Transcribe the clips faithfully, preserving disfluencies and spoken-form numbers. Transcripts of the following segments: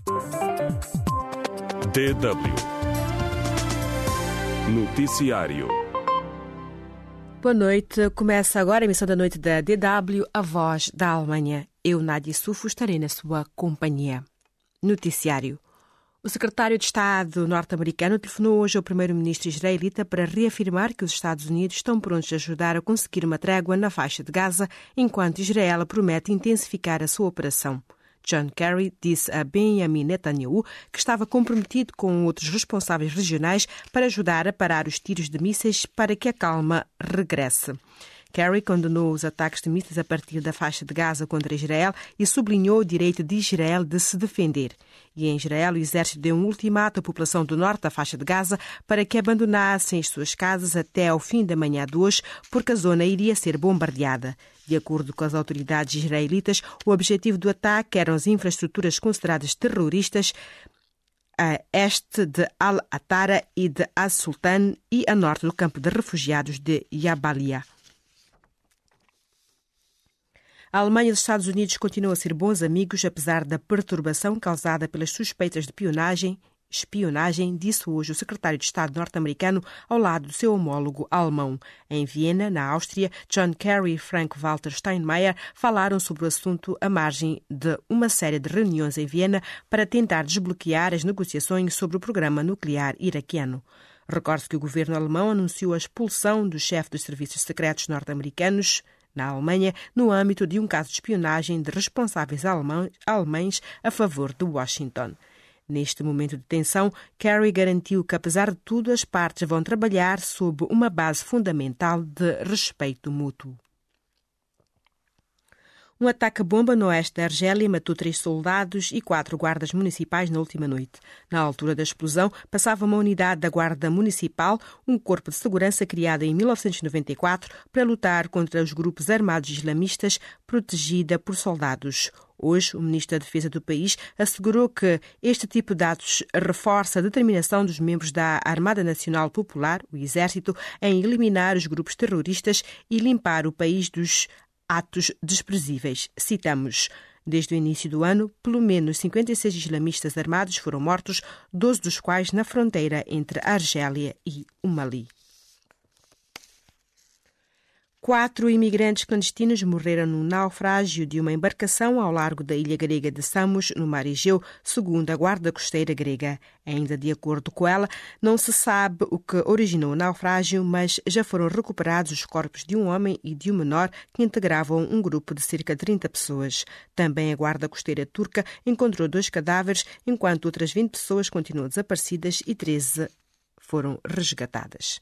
D W Noticiário. Boa noite. Começa agora a emissão da noite da D W, a voz da Alemanha. Eu, Nádia Sufo, estarei na sua companhia. Noticiário. O secretário de Estado norte-americano telefonou hoje ao primeiro-ministro israelita para reafirmar que os Estados Unidos estão prontos a ajudar a conseguir uma trégua na faixa de Gaza, enquanto Israel promete intensificar a sua operação. John Kerry disse a Benjamin Netanyahu que estava comprometido com outros responsáveis regionais para ajudar a parar os tiros de mísseis para que a calma regresse. Kerry condenou os ataques de mísseis a partir da faixa de Gaza contra Israel e sublinhou o direito de Israel de se defender. E em Israel, o exército deu um ultimato à população do norte da faixa de Gaza para que abandonassem as suas casas até ao fim da manhã de hoje, porque a zona iria ser bombardeada. De acordo com as autoridades israelitas, o objetivo do ataque eram as infraestruturas consideradas terroristas a este de Al-Atara e de As-Sultan e a norte do campo de refugiados de Jabalia. A Alemanha e os Estados Unidos continuam a ser bons amigos, apesar da perturbação causada pelas suspeitas de espionagem, espionagem, disse hoje o secretário de Estado norte-americano ao lado do seu homólogo alemão. Em Viena, na Áustria, John Kerry e Frank-Walter Steinmeier falaram sobre o assunto à margem de uma série de reuniões em Viena para tentar desbloquear as negociações sobre o programa nuclear iraquiano. Recorde-se que o governo alemão anunciou a expulsão do chefe dos serviços secretos norte-americanos na Alemanha, no âmbito de um caso de espionagem de responsáveis alemães a favor de Washington. Neste momento de tensão, Kerry garantiu que, apesar de tudo, as partes vão trabalhar sob uma base fundamental de respeito mútuo. Um ataque-bomba no oeste da Argélia matou três soldados e quatro guardas municipais na última noite. Na altura da explosão, passava uma unidade da Guarda Municipal, um corpo de segurança criado em mil novecentos e noventa e quatro para lutar contra os grupos armados islamistas, protegida por soldados. Hoje, o ministro da Defesa do país assegurou que este tipo de atos reforça a determinação dos membros da Armada Nacional Popular, o Exército, em eliminar os grupos terroristas e limpar o país dos atos desprezíveis. Citamos: desde o início do ano, pelo menos cinquenta e seis islamistas armados foram mortos, doze dos quais na fronteira entre a Argélia e o Mali. Quatro imigrantes clandestinos morreram no naufrágio de uma embarcação ao largo da ilha grega de Samos, no mar Egeu, segundo a Guarda Costeira grega. Ainda de acordo com ela, não se sabe o que originou o naufrágio, mas já foram recuperados os corpos de um homem e de um menor que integravam um grupo de cerca de trinta pessoas. Também a Guarda Costeira turca encontrou dois cadáveres, enquanto outras vinte pessoas continuam desaparecidas e treze foram resgatadas.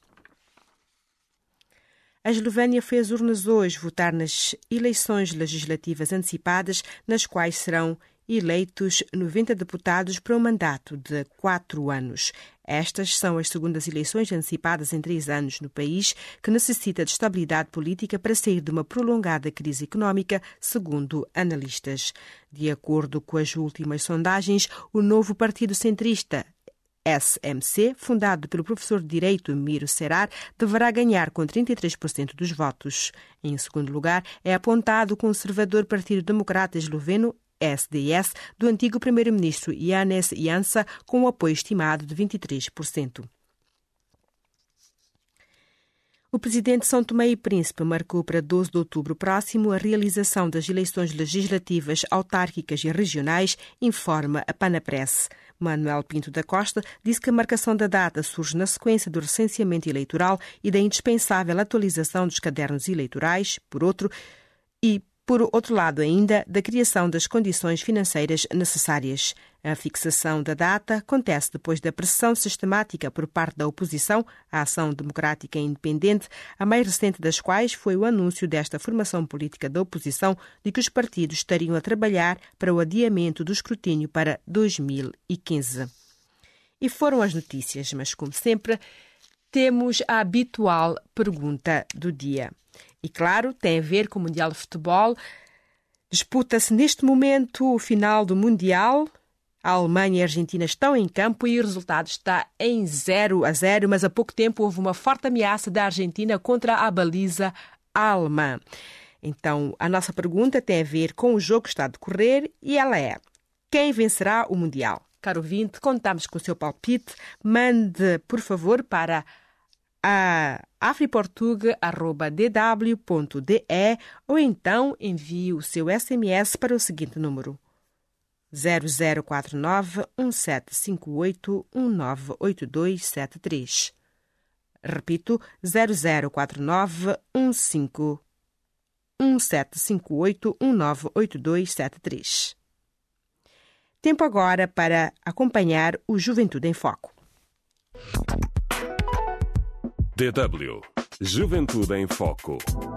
A Eslovénia foi às urnas hoje votar nas eleições legislativas antecipadas, nas quais serão eleitos noventa deputados para um mandato de quatro anos. Estas são as segundas eleições antecipadas em três anos no país, que necessita de estabilidade política para sair de uma prolongada crise económica, segundo analistas. De acordo com as últimas sondagens, o novo partido centrista S M C, fundado pelo professor de Direito Miro Cerar, deverá ganhar com trinta e três por cento dos votos. Em segundo lugar, é apontado o conservador Partido Democrata Esloveno, S D S, do antigo primeiro-ministro Janez Janša, com um apoio estimado de vinte e três por cento. O presidente de São Tomé e Príncipe marcou para doze de outubro próximo a realização das eleições legislativas, autárquicas e regionais, informa a Panapress. Manuel Pinto da Costa disse que a marcação da data surge na sequência do recenseamento eleitoral e da indispensável atualização dos cadernos eleitorais, por outro, e, por outro lado ainda, da criação das condições financeiras necessárias. A fixação da data acontece depois da pressão sistemática por parte da oposição à Ação Democrática Independente, a mais recente das quais foi o anúncio desta formação política da oposição de que os partidos estariam a trabalhar para o adiamento do escrutínio para dois mil e quinze. E foram as notícias, mas como sempre, temos a habitual pergunta do dia. E claro, tem a ver com o Mundial de Futebol. Disputa-se neste momento o final do Mundial. A Alemanha e a Argentina estão em campo e o resultado está em zero a zero, mas há pouco tempo houve uma forte ameaça da Argentina contra a baliza alemã. Então, a nossa pergunta tem a ver com o jogo que está a decorrer e ela é: quem vencerá o Mundial? Caro ouvinte, contamos com o seu palpite. Mande, por favor, para a afriportuga arroba d w ponto d e ou então envie o seu S M S para o seguinte número: zero zero quatro nove um sete cinco oito um nove oito dois sete três. Repito, zero zero quatro nove um cinco um sete cinco oito um nove oito dois sete três. Tempo agora para acompanhar o Juventude em Foco. D W Juventude em Foco.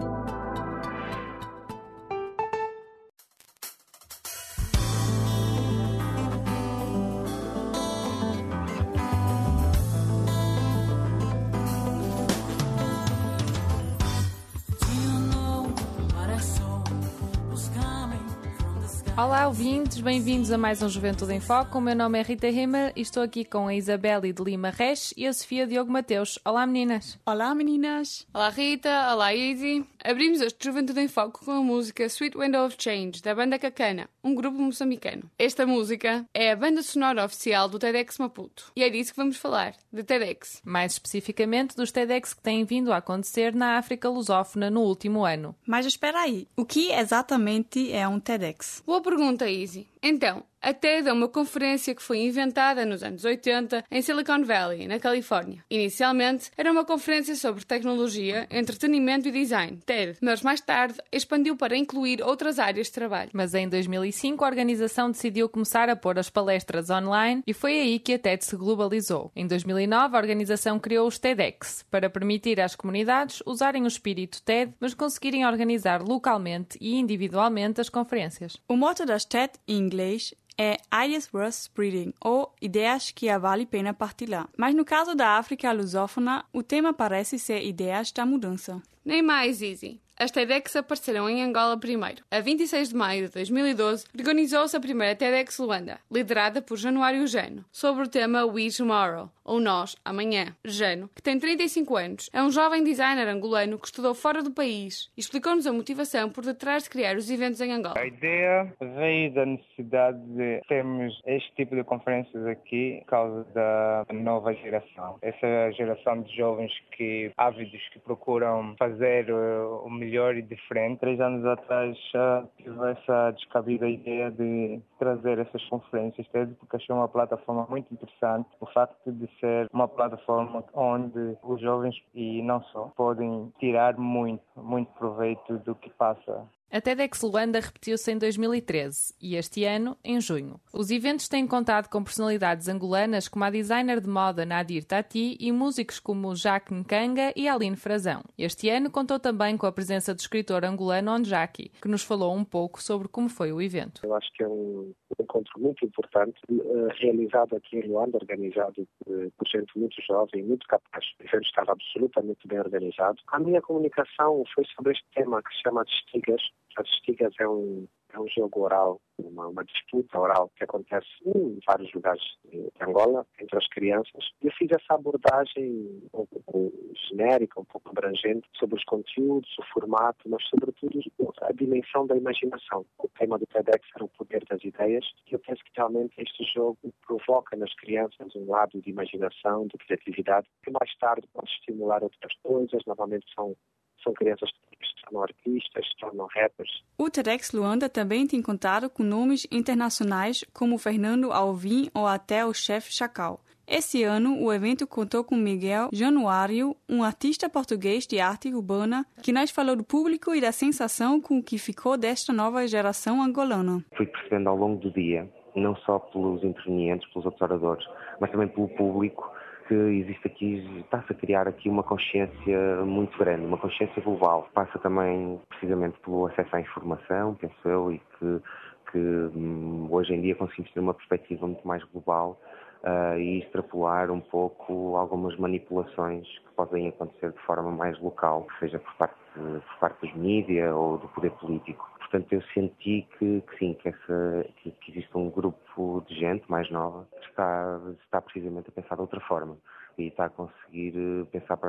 Olá, ouvintes, bem-vindos a mais um Juventude em Foco. O meu nome é Rita Rimmer e estou aqui com a Isabelle de Lima Reis e a Sofia Diogo Mateus. Olá, meninas. Olá, meninas. Olá, Rita. Olá, Izzy. Abrimos este Juventude em Foco com a música Sweet Window of Change, da banda Cacana, um grupo moçambicano. Esta música é a banda sonora oficial do TEDx Maputo e é disso que vamos falar, de TEDx. Mais especificamente dos TEDx que têm vindo a acontecer na África lusófona no último ano. Mas espera aí, o que exatamente é um TEDx? Boa pergunta, Izzy. Então, a TED é uma conferência que foi inventada nos anos oitenta em Silicon Valley, na Califórnia. Inicialmente, era uma conferência sobre tecnologia, entretenimento e design, TED, mas mais tarde expandiu para incluir outras áreas de trabalho. Mas em dois mil e cinco a organização decidiu começar a pôr as palestras online e foi aí que a TED se globalizou. Em dois mil e nove a organização criou os TEDx para permitir às comunidades usarem o espírito TED, mas conseguirem organizar localmente e individualmente as conferências. O mote das TED em inglês é Ideas Worth Spreading, ou Ideias que vale a pena partilhar. Mas no caso da África lusófona, o tema parece ser Ideias da Mudança. Nem mais, Izzy. As TEDx apareceram em Angola primeiro. A vinte e seis de maio de dois mil e doze, organizou-se a primeira TEDx Luanda, liderada por Januário Jano, sobre o tema We Tomorrow, ou Nós, Amanhã. Jano, que tem trinta e cinco anos, é um jovem designer angolano que estudou fora do país e explicou-nos a motivação por detrás de criar os eventos em Angola. A ideia veio da necessidade de termos este tipo de conferências aqui por causa da nova geração. Essa geração de jovens que ávidos que procuram fazer o melhor e diferente. Três anos atrás já tive essa descabida ideia de trazer essas conferências, porque achei uma plataforma muito interessante. O facto de ser uma plataforma onde os jovens, e não só, podem tirar muito, muito proveito do que passa. A TEDx Luanda repetiu-se em dois mil e treze e este ano, em junho. Os eventos têm contado com personalidades angolanas como a designer de moda Nadir Tati e músicos como Jacques Nkanga e Aline Frazão. Este ano contou também com a presença do escritor angolano Onjaki, que nos falou um pouco sobre como foi o evento. Eu acho que é um encontro muito importante, uh, realizado aqui em Luanda, organizado por, por gente muito jovem, muito capaz. O evento estava absolutamente bem organizado. A minha comunicação foi sobre este tema que se chama de Estigas. As Estigas é um, é um jogo oral, uma, uma disputa oral que acontece em vários lugares de Angola, entre as crianças. Eu fiz essa abordagem um pouco genérica, um pouco abrangente, sobre os conteúdos, o formato, mas sobretudo a dimensão da imaginação. O tema do TEDx era o poder das ideias e eu penso que realmente este jogo provoca nas crianças um lado de imaginação, de criatividade, que mais tarde pode estimular outras coisas. Normalmente são São crianças que se tornam artistas, se tornam rappers. O TEDx Luanda também tem contado com nomes internacionais como Fernando Alvim ou até o chefe Chacal. Esse ano, o evento contou com Miguel Januário, um artista português de arte urbana, que nos falou do público e da sensação com que ficou desta nova geração angolana. Fui percebendo ao longo do dia, não só pelos intervenientes, pelos outros oradores, mas também pelo público, que existe aqui, está-se a criar aqui uma consciência muito grande, uma consciência global. Passa também precisamente pelo acesso à informação, penso eu, e que, que hum, hoje em dia conseguimos ter uma perspectiva muito mais global uh, e extrapolar um pouco algumas manipulações que podem acontecer de forma mais local, seja por parte, por parte dos mídias ou do poder político. Portanto, eu senti que, que sim, que, essa, que, que existe um grupo de gente mais nova que está, está precisamente a pensar de outra forma e está a conseguir pensar para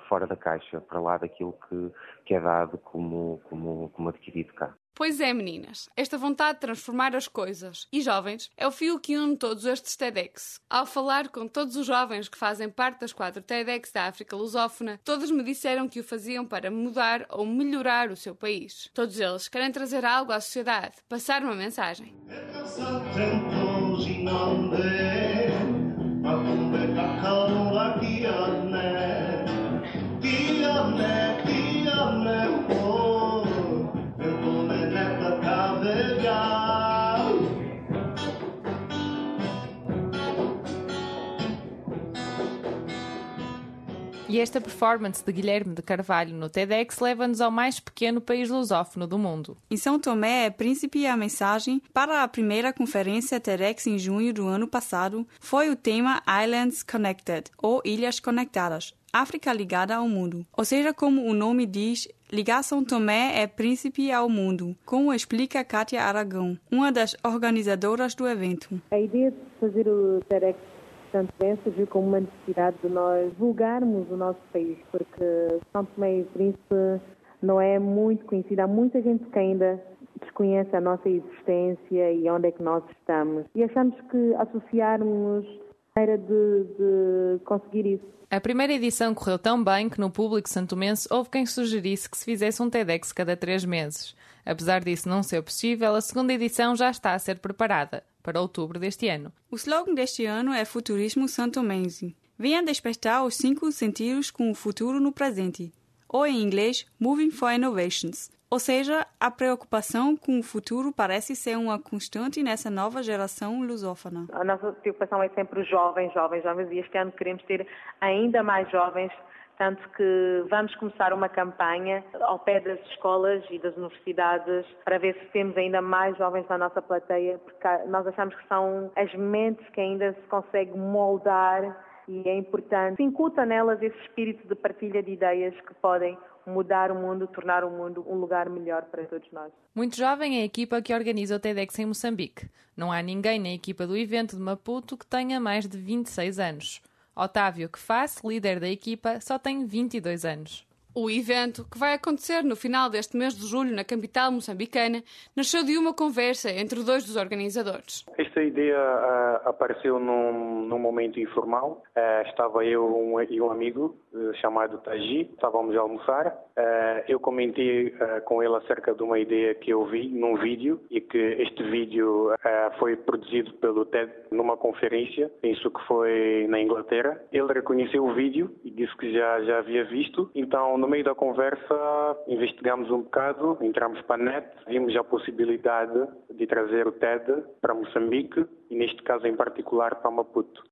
fora da caixa, para lá daquilo que, que é dado como, como, como adquirido cá. Pois é, meninas, esta vontade de transformar as coisas e jovens é o fio que une todos estes TEDx. Ao falar com todos os jovens que fazem parte das quatro TEDx da África lusófona, todos me disseram que o faziam para mudar ou melhorar o seu país. Todos eles querem trazer algo à sociedade, passar uma mensagem. E esta performance de Guilherme de Carvalho no TEDx leva-nos ao mais pequeno país lusófono do mundo. Em São Tomé é Príncipe a mensagem para a primeira conferência TEDx em junho do ano passado foi o tema Islands Connected, ou Ilhas Conectadas, África ligada ao mundo. Ou seja, como o nome diz, ligar São Tomé é príncipe ao mundo, como explica Kátia Aragão, uma das organizadoras do evento. A ideia de fazer o TEDx Santo Tomé surgiu como uma necessidade de nós divulgarmos o nosso país, porque São Tomé e Príncipe não é muito conhecido. Há muita gente que ainda desconhece a nossa existência e onde é que nós estamos. E achamos que associarmos a maneira de, de conseguir isso. A primeira edição correu tão bem que no público santomense houve quem sugerisse que se fizesse um TEDx cada três meses. Apesar disso não ser possível, a segunda edição já está a ser preparada para outubro deste ano. O slogan deste ano é Futurismo Santomense. Venha despertar os cinco sentidos com o futuro no presente, ou em inglês, Moving for Innovations. Ou seja, a preocupação com o futuro parece ser uma constante nessa nova geração lusófona. A nossa preocupação é sempre os jovens, jovens, jovens, e este ano queremos ter ainda mais jovens, tanto que vamos começar uma campanha ao pé das escolas e das universidades para ver se temos ainda mais jovens na nossa plateia, porque nós achamos que são as mentes que ainda se consegue moldar e é importante que se incuta nelas esse espírito de partilha de ideias que podem mudar o mundo, tornar o mundo um lugar melhor para todos nós. Muito jovem é a equipa que organiza o TEDx em Moçambique. Não há ninguém na equipa do evento de Maputo que tenha mais de vinte e seis anos. Otávio Kefas, líder da equipa, só tem vinte e dois anos. O evento, que vai acontecer no final deste mês de julho na capital moçambicana, nasceu de uma conversa entre dois dos organizadores. Esta ideia uh, apareceu num, num momento informal. Uh, estava eu um, e um amigo uh, chamado Taji, estávamos a almoçar. Uh, eu comentei uh, com ele acerca de uma ideia que eu vi num vídeo e que este vídeo uh, foi produzido pelo TED numa conferência, penso que foi na Inglaterra. Ele reconheceu o vídeo e disse que já, já havia visto, então no meio da conversa, investigamos um bocado, entramos para a net, vimos a possibilidade de trazer o TED para Moçambique e, neste caso em particular, para Maputo.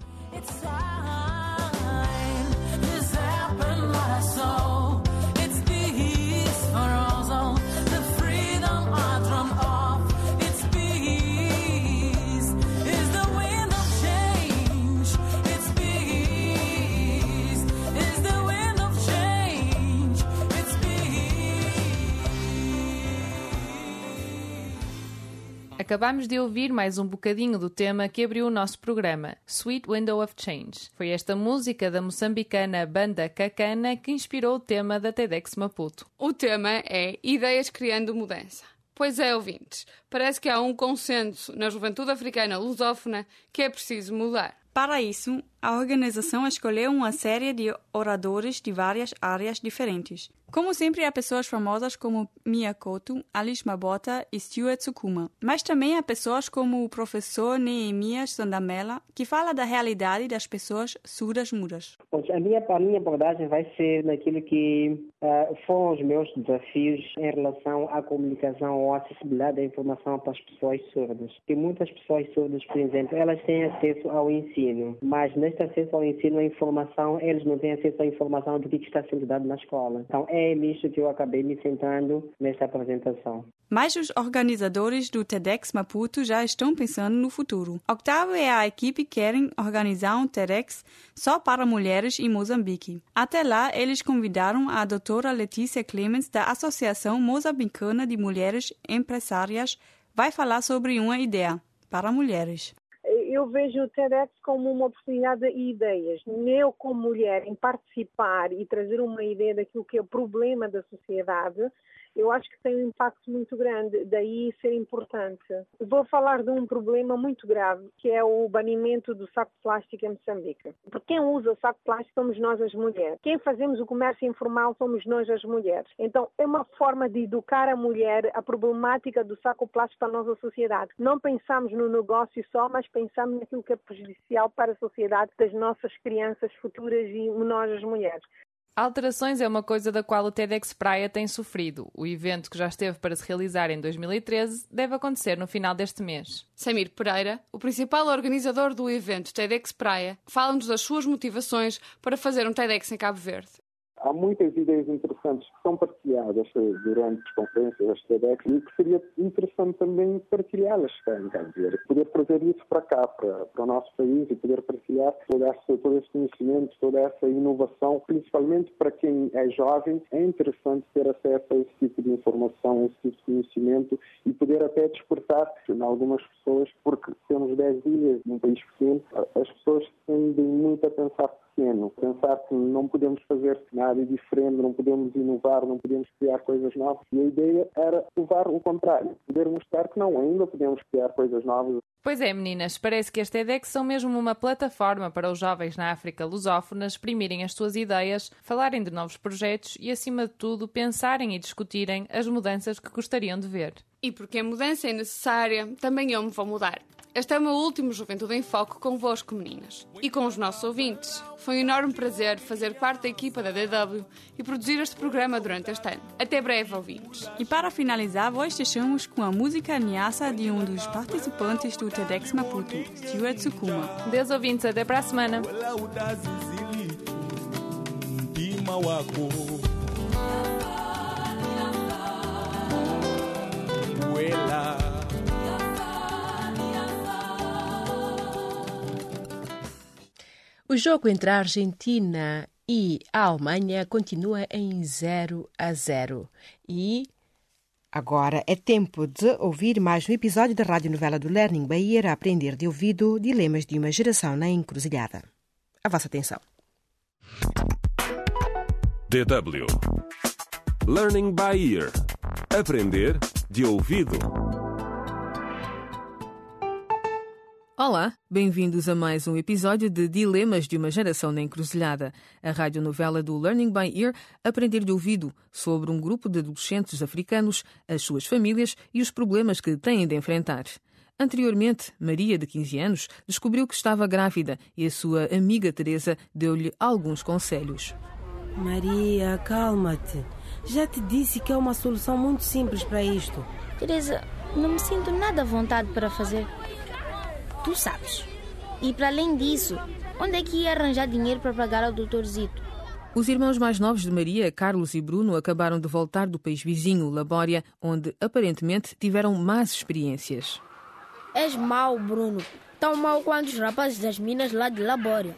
Acabámos de ouvir mais um bocadinho do tema que abriu o nosso programa, Sweet Window of Change. Foi esta música da moçambicana Banda Cacana que inspirou o tema da TEDx Maputo. O tema é Ideias Criando Mudança. Pois é, ouvintes, parece que há um consenso na juventude africana lusófona que é preciso mudar. Para isso, a organização escolheu uma série de oradores de várias áreas diferentes. Como sempre, há pessoas famosas como Mia Couto, Alice Mabota e Stuart Sukuma. Mas também há pessoas como o professor Neemias Sondamela, que fala da realidade das pessoas surdas mudas. A minha, a minha abordagem vai ser naquilo que uh, foram os meus desafios em relação à comunicação ou à acessibilidade da informação para as pessoas surdas. Tem muitas pessoas surdas, por exemplo, elas têm acesso ao ensino, mas neste acesso ao ensino, a informação, eles não têm acesso à informação do que está sendo dado na escola. Então, é nisso que eu acabei me sentando nesta apresentação. Mas os organizadores do TEDx Maputo já estão pensando no futuro. Octavo e a equipe querem organizar um TEDx só para mulheres em Moçambique. Até lá, eles convidaram a doutora Letícia Clemens, da Associação Moçambicana de Mulheres Empresárias, vai falar sobre uma ideia para mulheres. eu vejo o TEDx como uma oportunidade de ideias. Eu, como mulher, em participar e trazer uma ideia daquilo que é o problema da sociedade, eu acho que tem um impacto muito grande, daí ser importante. Vou falar de um problema muito grave, que é o banimento do saco de plástico em Moçambique. Porque quem usa o saco de plástico somos nós as mulheres. Quem fazemos o comércio informal somos nós as mulheres. Então é uma forma de educar a mulher a problemática do saco de plástico para a nossa sociedade. Não pensamos no negócio só, mas pensamos naquilo que é prejudicial para a sociedade das nossas crianças futuras e nós as mulheres. Alterações é uma coisa da qual o TEDx Praia tem sofrido. O evento, que já esteve para se realizar em dois mil e treze, deve acontecer no final deste mês. Samir Pereira, o principal organizador do evento TEDx Praia, fala-nos das suas motivações para fazer um TEDx em Cabo Verde. Há muitas ideias interessantes que são partilhadas durante as conferências das TEDx e que seria interessante também partilhá-las cá em Cabo Verde. Poder trazer isso para cá, para, para o nosso país e poder partilhar todo esse, todo esse conhecimento, toda essa inovação, principalmente para quem é jovem. É interessante ter acesso a esse tipo de informação, a esse tipo de conhecimento e poder até despertar em algumas pessoas, porque temos dez dias num país pequeno, as pessoas tendem muito a pensar pequeno, pensar que não podemos fazer nada diferente, não podemos inovar, não podemos criar coisas novas. E a ideia era provar o contrário, poder mostrar que não, ainda podemos criar coisas novas. Pois é, meninas, parece que as TEDx são mesmo uma plataforma para os jovens na África lusófona exprimirem as suas ideias, falarem de novos projetos e, acima de tudo, pensarem e discutirem as mudanças que gostariam de ver. E porque a mudança é necessária, também eu me vou mudar. Este é o meu último Juventude em Foco convosco, meninas. E com os nossos ouvintes. Foi um enorme prazer fazer parte da equipa da D W e produzir este programa durante este ano. Até breve, ouvintes. E para finalizar, vos deixamos com a música Ameaça de um dos participantes do TEDx Maputo, Stuart Sukuma. Deus ouvintes, até para a semana. O jogo entre a Argentina e a Alemanha continua em zero a zero. E agora é tempo de ouvir mais um episódio da radionovela do Learning by Ear, a aprender de ouvido dilemas de uma geração na encruzilhada. A vossa atenção. D W Learning by Ear. Aprender de ouvido. Olá, bem-vindos a mais um episódio de Dilemas de uma Geração na Encruzilhada, a radionovela do Learning by Ear, Aprender de Ouvido, sobre um grupo de adolescentes africanos, as suas famílias e os problemas que têm de enfrentar. Anteriormente, Maria, de quinze anos, descobriu que estava grávida e a sua amiga Teresa deu-lhe alguns conselhos. Maria, calma-te. Já te disse que é uma solução muito simples para isto. Teresa, não me sinto nada à vontade para fazer. Tu sabes. E para além disso, onde é que ia arranjar dinheiro para pagar ao doutor Zito? Os irmãos mais novos de Maria, Carlos e Bruno, acabaram de voltar do país vizinho, Labória, onde aparentemente tiveram más experiências. És mau, Bruno. Tão mau quanto os rapazes das minas lá de Labória.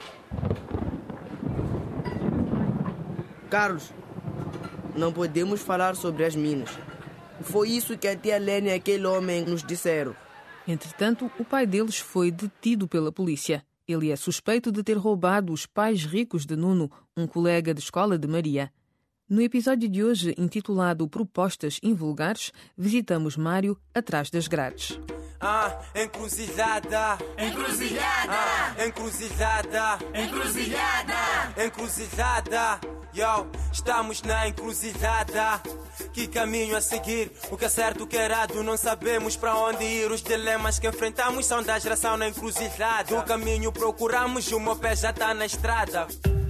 Carlos, não podemos falar sobre as minas. Foi isso que a tia Lênia e aquele homem nos disseram. Entretanto, o pai deles foi detido pela polícia. Ele é suspeito de ter roubado os pais ricos de Nuno, um colega de escola de Maria. No episódio de hoje, intitulado Propostas Invulgares, visitamos Mário atrás das grades. Ah, encruzilhada, encruzilhada, ah, encruzilhada, encruzilhada, encruzilhada. Yo, estamos na encruzilhada. Que caminho a seguir? O que é certo, o que é errado? Não sabemos para onde ir. Os dilemas que enfrentamos são da geração na encruzilhada. O caminho procuramos e o meu pé já está na estrada.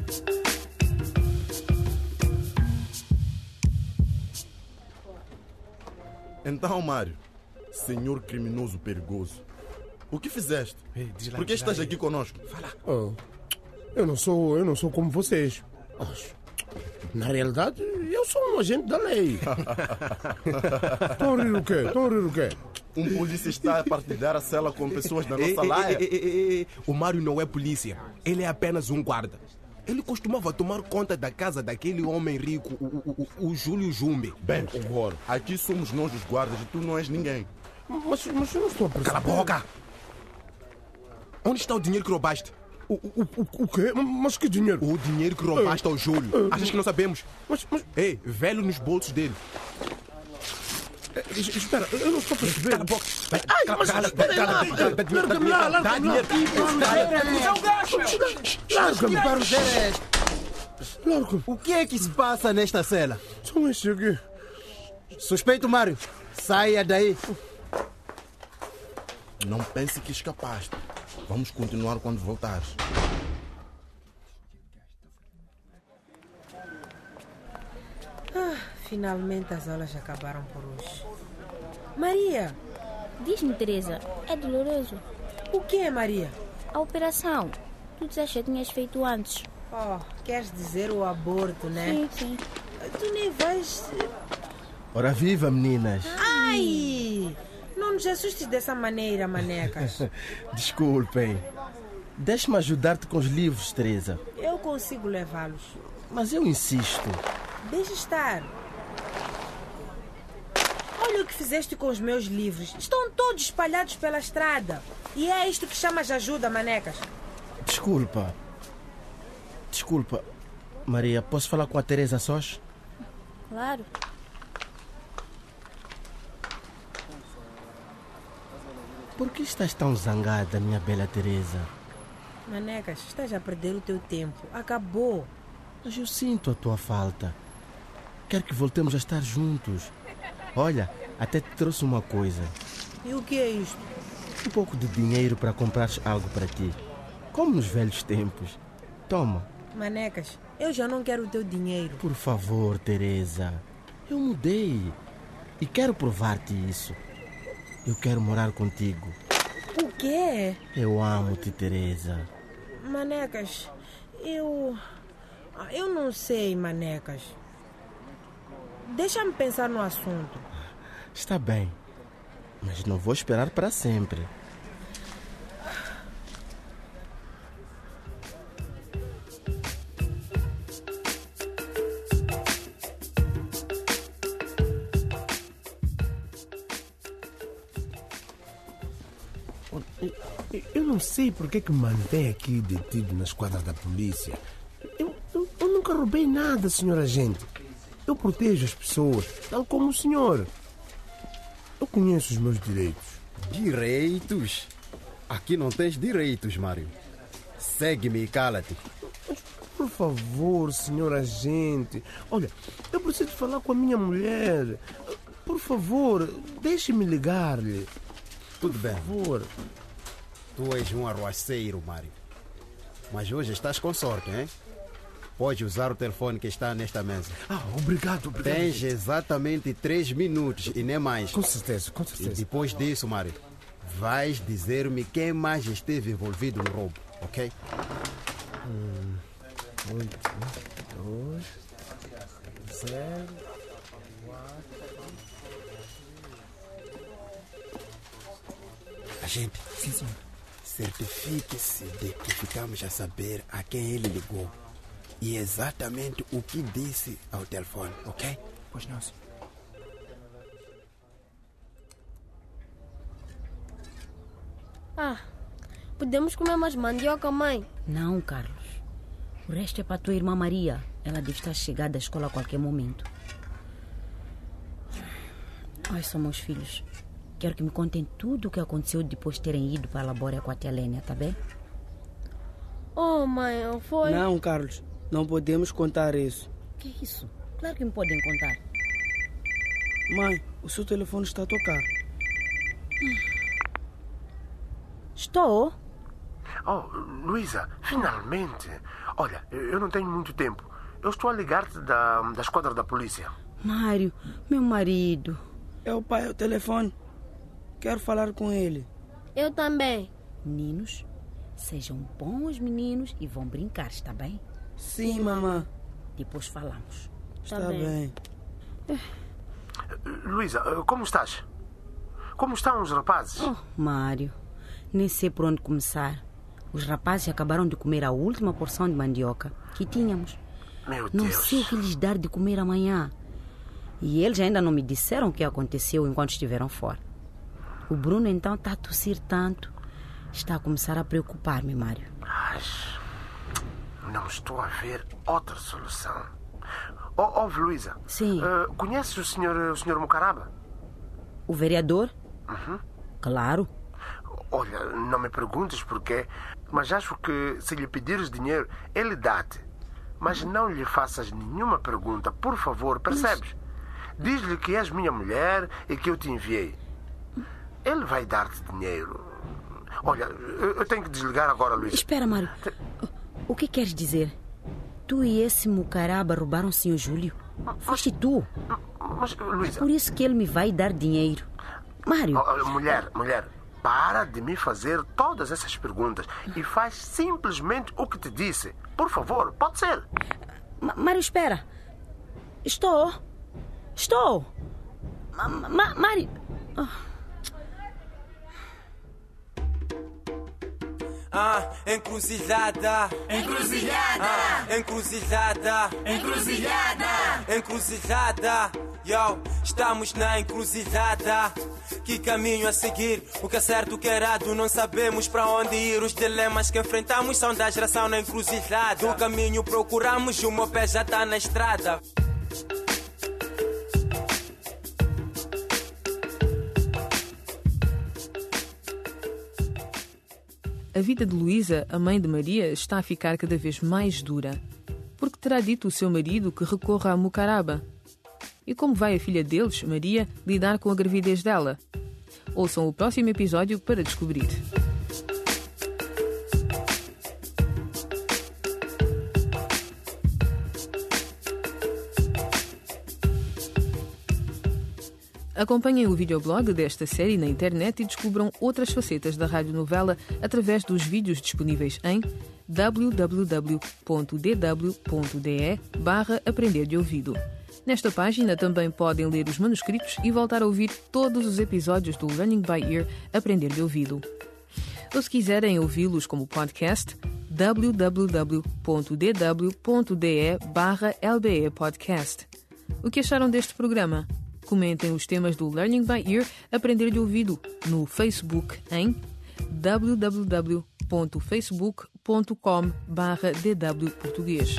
Então, Mário, senhor criminoso perigoso, o que fizeste? Ei, Por que estás aqui conosco? Fala. Oh, eu não sou, eu não sou como vocês. Na realidade, eu sou um agente da lei. Estão a rir o quê? Estão a rir o quê? Um polícia está a partilhar a cela com pessoas da nossa laia. O Mário não é polícia. Ele é apenas um guarda. Ele costumava tomar conta da casa daquele homem rico, o, o, o, o Júlio Jumbe. Bem, agora, aqui somos nós os guardas e tu não és ninguém. Mas, mas eu não estou a perceber. Cala a boca! Onde está o dinheiro que roubaste? O, o, o, o quê? Mas que dinheiro? O dinheiro que roubaste ao Júlio. Achas que não sabemos? Mas, mas... Ei, velho nos bolsos dele. Espera, eu não estou a perceber. Cala a boca. Ai, mas espera lá. Larga-me lá, larga-me lá. Larga-me. Larga-me. O que é que se passa nesta cela? São estes aqui. Suspeito, Mário. Saia daí. Não pense que escapaste. Vamos continuar quando voltares. Ah, finalmente as aulas acabaram por hoje. Maria! Diz-me, Teresa, é doloroso? O que é, Maria? A operação. Tu disseste que tinhas feito antes. Oh, queres dizer o aborto, né? Sim, sim. Tu nem vais... Ora viva, meninas. Ai! Não nos assustes dessa maneira, manecas. Desculpem. Deixa-me ajudar-te com os livros, Teresa. Eu consigo levá-los. Mas eu insisto. Deixa estar. Olha o que fizeste com os meus livros. Estão todos espalhados pela estrada. E é isto que chamas de ajuda, manecas. Desculpa. Desculpa. Maria, posso falar com a Teresa sós? Claro. Por que estás tão zangada, minha bela Teresa? Manecas, estás a perder o teu tempo. Acabou. Mas eu sinto a tua falta. Quero que voltemos a estar juntos. Olha, até te trouxe uma coisa. E o que é isto? Um pouco de dinheiro para comprares algo para ti. Como nos velhos tempos. Toma. Manecas, eu já não quero o teu dinheiro. Por favor, Teresa. Eu mudei. E quero provar-te isso. Eu quero morar contigo. O quê? Eu amo-te, Teresa. Manecas, eu... Eu não sei, manecas. Deixa-me pensar no assunto. Está bem. Mas não vou esperar para sempre. Eu não sei porque é que me mantém aqui detido na esquadra da polícia. Eu, eu, eu nunca roubei nada, senhor agente. Eu protejo as pessoas, tal como o senhor. Eu conheço os meus direitos. Direitos? Aqui não tens direitos, Mário. Segue-me e cala-te. Por favor, senhor agente. Olha, eu preciso falar com a minha mulher. Por favor, deixe-me ligar-lhe. Tudo bem. Por favor. Tu és um arruaceiro, Mário. Mas hoje estás com sorte, hein? Pode usar o telefone que está nesta mesa. Ah, obrigado, obrigado. Tens exatamente três minutos e nem mais. Com certeza, com certeza. E depois disso, Mário, vais dizer-me quem mais esteve envolvido no roubo, ok? Hum, oito, dois, zero, quatro... Agente, sim, senhor. Certifique-se de que ficamos a saber a quem ele ligou e exatamente o que disse ao telefone, ok? Pois não, senhor. Ah, podemos comer mais mandioca, mãe? Não, Carlos. O resto é para a tua irmã Maria. Ela deve estar chegada da escola a qualquer momento. Ai, são meus filhos. Quero que me contem tudo o que aconteceu depois de terem ido para a labória com a tia Lénia, tá bem? Oh, mãe, foi... Não, Carlos. Não podemos contar isso. Que isso? Claro que me podem contar. Mãe, o seu telefone está a tocar. Estou? Oh, Luísa, finalmente. Olha, eu não tenho muito tempo. Eu estou a ligar-te da, da esquadra da polícia. Mário, meu marido. É o pai ao telefone. Quero falar com ele. Eu também. Meninos, sejam bons meninos e vão brincar, está bem? Sim, mamãe. Depois falamos. Está tá bem. bem. Luísa, como estás? Como estão os rapazes? Oh, Mário, nem sei por onde começar. Os rapazes acabaram de comer a última porção de mandioca que tínhamos. Meu não Deus. sei o que lhes dar de comer amanhã. E eles ainda não me disseram o que aconteceu enquanto estiveram fora. O Bruno então está a tossir tanto. está a começar a preocupar-me, Mário. Ai, não estou a ver outra solução. Oh, ouve, Luísa. Sim. Uh, conheces o senhor, o senhor Mucaraba? O vereador? Uhum. Claro. Olha, não me perguntes porquê, mas acho que se lhe pedires dinheiro, ele dá-te. Mas não lhe faças nenhuma pergunta, por favor, percebes? Diz-lhe que és minha mulher e que eu te enviei. Ele vai dar-te dinheiro. Olha, eu tenho que desligar agora, Luísa. Espera, Mário. O que queres dizer? Tu e esse Mucaraba roubaram o senhor Júlio? Foste tu. Mas, Luísa... Por isso que ele me vai dar dinheiro. Mário... Oh, mulher, mulher, para de me fazer todas essas perguntas e faz simplesmente o que te disse. Por favor, pode ser. Ma- Mário, espera. Estou. Estou. Ma- Ma- Mário... Oh. Ah, encruzilhada, Encruzilhada. ah, encruzilhada, Encruzilhada. encruzilhada, yo, estamos na encruzilhada. Que caminho a seguir? O que é certo, o que é errado? Não sabemos para onde ir. Os dilemas que enfrentamos são da geração na encruzilhada. O caminho procuramos, o meu pé já está na estrada. A vida de Luísa, a mãe de Maria, está a ficar cada vez mais dura. Porque terá dito o seu marido que recorra a Mucaraba? E como vai a filha deles, Maria, lidar com a gravidez dela? Ouçam o próximo episódio para descobrir. Acompanhem o videoblog desta série na internet e descubram outras facetas da radionovela através dos vídeos disponíveis em w w w ponto d w ponto d e barra aprender de ouvido. Nesta página também podem ler os manuscritos e voltar a ouvir todos os episódios do Learning by Ear Aprender de Ouvido. Ou se quiserem ouvi-los como podcast, w w w ponto d w ponto d e barra l b e podcast. O que acharam deste programa? Comentem os temas do Learning by Ear Aprender de Ouvido no Facebook em w w w ponto facebook ponto com barra d w português.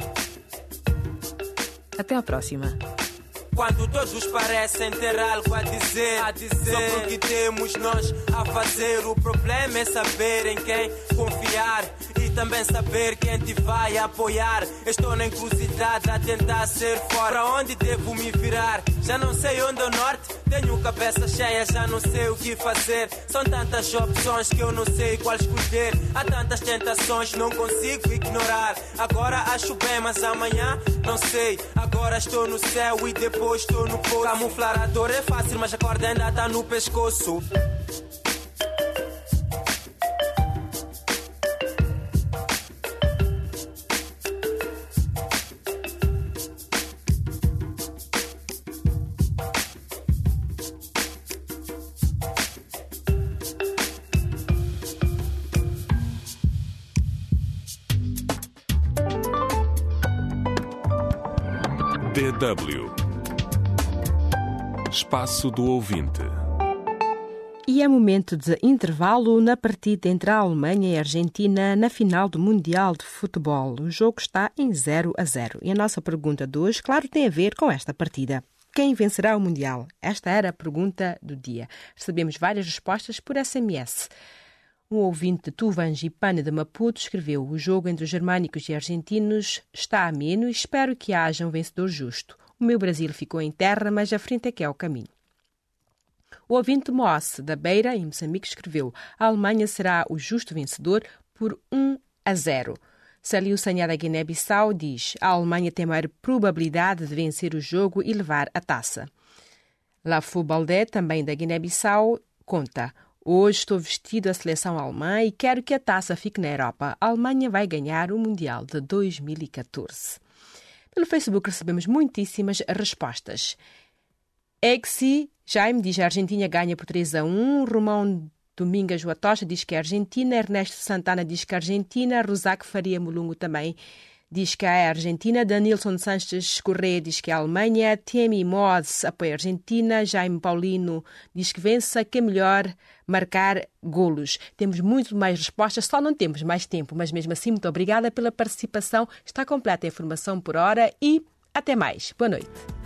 Até à próxima! Quando todos parecem ter algo a dizer, a dizer sobre o que temos nós a fazer. O problema é saber em quem confiar e também saber quem te vai apoiar. Estou na encruzilhada a tentar ser fora. Para onde devo me virar? Já não sei onde é o norte. Tenho cabeça cheia, já não sei o que fazer. São tantas opções que eu não sei qual escolher. Há tantas tentações, não consigo ignorar. Agora acho bem, mas amanhã não sei. Agora estou no céu e depois estou no poço. Camuflar a dor é fácil, mas a corda ainda está no pescoço. D W Espaço do Ouvinte. E é momento de intervalo na partida entre a Alemanha e a Argentina na final do Mundial de Futebol. O jogo está em zero a zero. E a nossa pergunta de hoje, claro, tem a ver com esta partida. Quem vencerá o Mundial? Esta era a pergunta do dia. Recebemos várias respostas por S M S. Um ouvinte de Tuvangipane de Maputo escreveu: o jogo entre os germânicos e argentinos está ameno e espero que haja um vencedor justo. O meu Brasil ficou em terra, mas a frente é que é o caminho. O ouvinte Mosse, da Beira, em Moçambique, escreveu: a Alemanha será o justo vencedor por um a zero. Saliu Sanha da Guiné-Bissau diz: a Alemanha tem maior probabilidade de vencer o jogo e levar a taça. Lafu Baldé, também da Guiné-Bissau, conta: hoje estou vestido a seleção alemã e quero que a taça fique na Europa. A Alemanha vai ganhar o Mundial de dois mil e catorze. Pelo Facebook recebemos muitíssimas respostas. Exi Jaime diz que a Argentina ganha por três a um. Romão Domingas Joatocha diz que é a Argentina. Ernesto Santana diz que a Argentina. Rosaque Faria Molungo também diz que é a Argentina. Danilson Sanches Correia diz que é a Alemanha. Temi Moz apoia a Argentina. Jaime Paulino diz que vence que é melhor marcar golos. Temos muito mais respostas, só não temos mais tempo, mas mesmo assim, muito obrigada pela participação. Está completa a informação por hora e até mais. Boa noite.